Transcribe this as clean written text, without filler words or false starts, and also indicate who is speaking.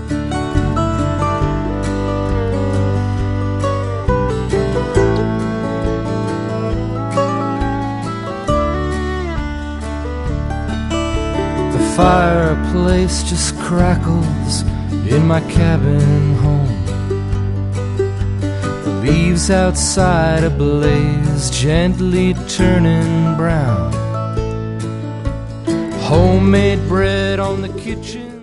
Speaker 1: The fireplace just crackles in my cabin home. The leaves outside ablaze, gently turning brown. Homemade bread on the kitchen